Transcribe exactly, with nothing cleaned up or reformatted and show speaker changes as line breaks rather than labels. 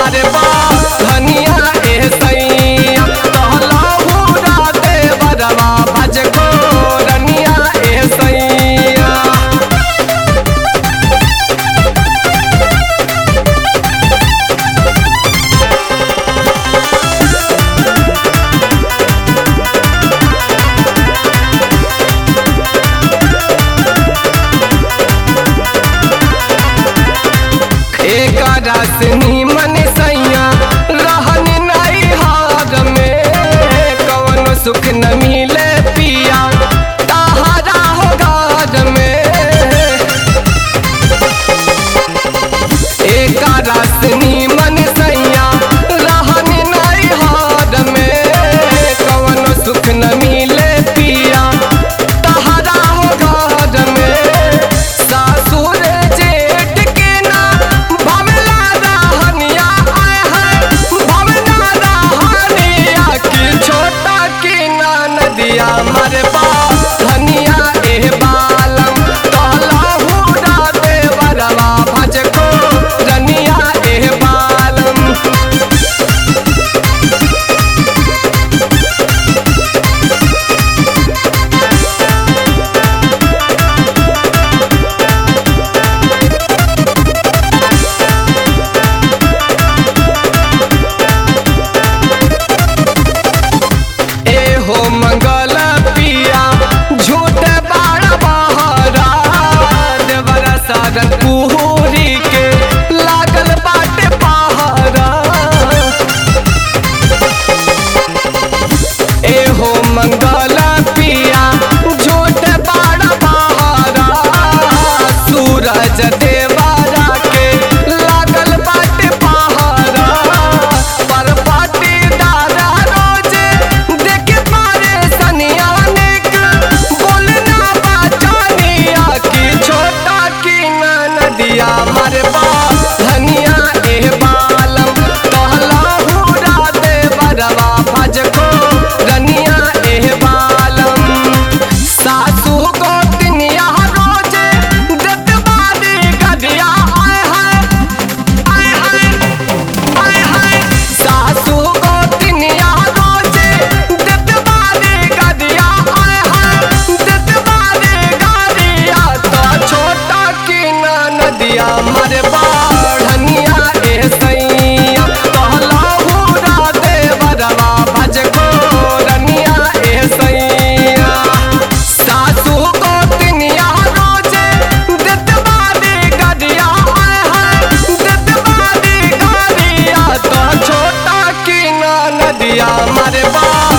मारे बा धनिया ए सैया तहला हुरा दे बरवा भज को रनिया ए सैया। एक रसनी मन सैया रहन नहीं हार में कवन सुख न मिले पिया तहरा हो घर में। एक रसनी मन सैया रहन नहीं हार में कवन सुख न मिले पिया तहरा हो घर में। सासुर जेठ के ना भवला रहनिया आए है भवना रहनिया की छोटा की ना नदिया मरे बा धनिया ए बालम तहला हुरा दे बरवा भज को रनिया ए बालम। ए हो मंगल पिया झूठ बाड़ा बहरा देवरा सागर कुहूरी के लागल बाटे पहरा। ए हो मंगल पिया झूठ बाड़ा बहरा सूरज देवरा के लागल बाटे पहरा। पर पाटीदार रोजे देखे पारे सनिया निक बोलना बाचानिया की छोटा की ना नदिया मरे बा धनिया ए बालम तहला हुरा दे बरवा भज को रनिया ए बालम। सासू को तिनिया रोजे दत बारी गदिया आए है आए है आए है। सासू को तिनिया रोजे दत बारी गदिया आए है दत बारी गदिया तो छोटा की ना नदिया मरे बा धनिया ए सैया तहला हुरा दे बरवा भज को रनिया ए सैया। सासू को तिनिया रोजे दत बारी गदिया आए है दत बारी गदिया तो छोटा की ना नदिया मरे बा